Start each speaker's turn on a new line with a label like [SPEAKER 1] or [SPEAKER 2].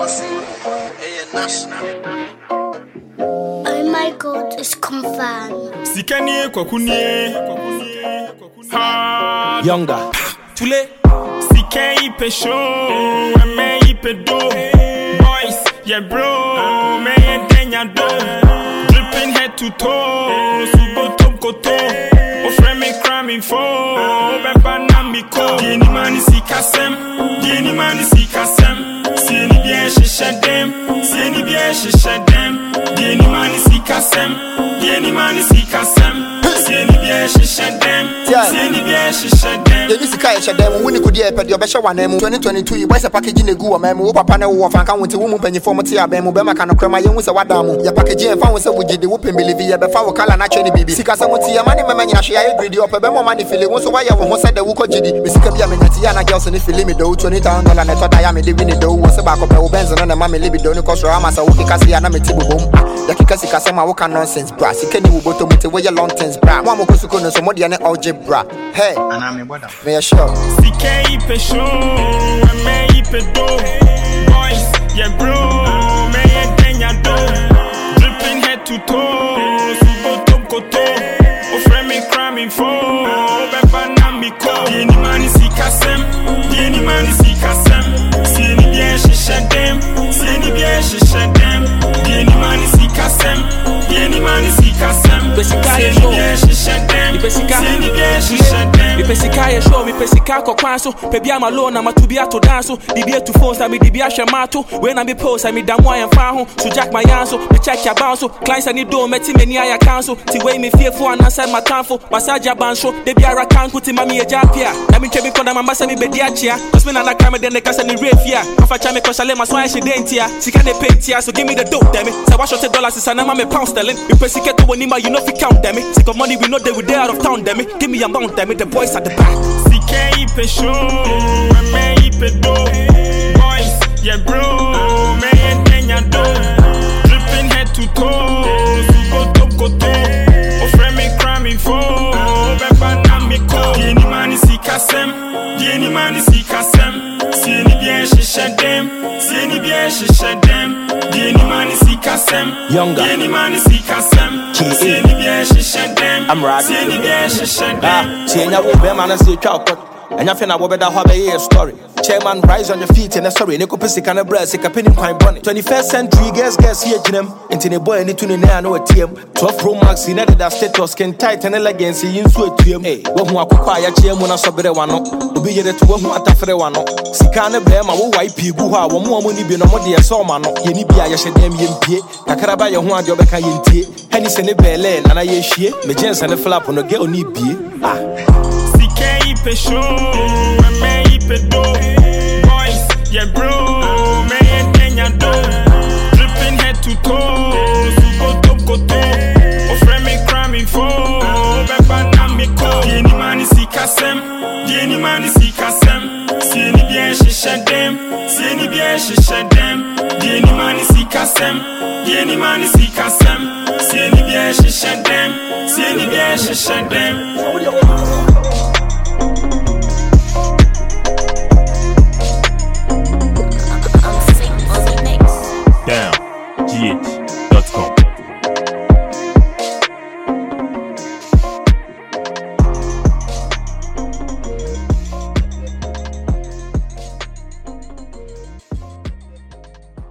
[SPEAKER 1] Oh my God, it's confirmed.
[SPEAKER 2] Sikanie kwakunie.
[SPEAKER 3] Younger.
[SPEAKER 2] Tule. Sikai pesho, me ipedo. Boys, yeah bro, me denya do. Dripping head to toe, subotom koto. Ofre me cramming for, beba na miko. Dieni mani sikasem, dieni mani sikasem. Sieni bien shishadem, sieni bien shishadem. Dieni mani sikasem, dieni mani sikasem. Sieni bien shishadem, sieni bien shishadem.
[SPEAKER 4] Yeni sikai shadem, wuni kudi epe di obesha wanemu. 2022 yi boys package ne gu amemu. Wo papa ne wo fanka wonte wo mu panyifo mo te abemu. Be maka no krema ye hu se wadamu. Ya package e fa wo se wugide wo pembelivi ye be fa wo kala na cheni bibi. Sika se moti ya mani mema nyina hwe ya greedy ope be mo mani fili wo so wa ye wo ho se de wo kogidi. Me sika bia menyati ya na girls ne fili me do $20,000 na toda ya me de wini do wo se ba ko pe wo benzo na ma me libido ni kosro amasa wo kikasi ya na me tibobom. Ya kikasi kase ma wo ka nonsense bra. Sika ni wo boto mute wo ye long things bra. Mo amokosuko no so mo de ne algebra. Hey, ana me boda. Me sure.
[SPEAKER 2] Sikai pesho, me ipedo. Boys, yeah bro, me denya do. Dripping head to toe, subotom koto. Ofre me cramming for, beba na miko. Dieni mani sikasem, dieni mani sikasem. Sieni bien shishadem, sieni bien shishadem. Dieni mani sikasem, dieni mani sikasem. Sieni bien shishadem, sieni bien shishadem.
[SPEAKER 3] Me pesika show, me pesika ko kwanso. Pebi amalo na matubia to danso. Dibia to phones, me dibia shemato. When I me post, I me damwa and fa ho. So jack my yanso, me check your bounce. Clients I need do meti me nia ya council. Ti way me fearful and answer my tanfo. Masaja bansho, de bia rakanku ti mami e japia. Na me chebi konda mama se me bediachia. Cause me na na crime then they can send the rafia. Afa cha me koshale my swine she dentia. Sika ne pentia, so give me the dope damn it. Say wash out $10 is na me pound sterling. Me pesika to wenima you know fi count damn it. Sick of money we know they we there out of town damn it. Give me a mount damn it, the boys at the back.
[SPEAKER 2] Sikai pesho, me ipedo. Boys, yeah bro, me denya do. Dripping head to toe, subotom koto. Ofre me cramming for, beba na miko. Dieni mani sikasem, dieni mani sikasem. Sieni bien shishadem, sieni bien shishadem. Dieni mani sikasem,
[SPEAKER 3] Younger.
[SPEAKER 2] dieni mani sikasem. Sieni bien shishadem,
[SPEAKER 3] I'm right.
[SPEAKER 2] sieni bien shishadem.
[SPEAKER 3] Sienya wo be man say twa and you feel about that hobby story. Chairman, rise on your feet and sorry. Nico Pisic and a breast, a penny pine bonnet. 21st century, guess here, Jim. Into the boy, and to the no TM. 12 Pro Max in that status can tighten elegance in sweet TM. Hey, what more quiet chair when I saw better one. Be it to one at a one. Sikana Bam, I will wipe you, who are one more money be no more dear Soman. Yenibia, Yashadam Yimpi, Takaraba, your one job, I can't tea. Henny send a bell, and I share. Me gents and a flap on a girl need be.
[SPEAKER 2] Sikai pesho, me ipedo. Boys, yeah bro, me denya do. Dripping head to toe, subotom koto. Ofre me cramming for, beba na miko. Dieni mani sikasem, dieni mani sikasem. Sieni bien shishadem, sieni bien shishadem. Dieni mani sikasem, dieni mani sikasem. Sieni bien shishadem, sieni bien shishadem.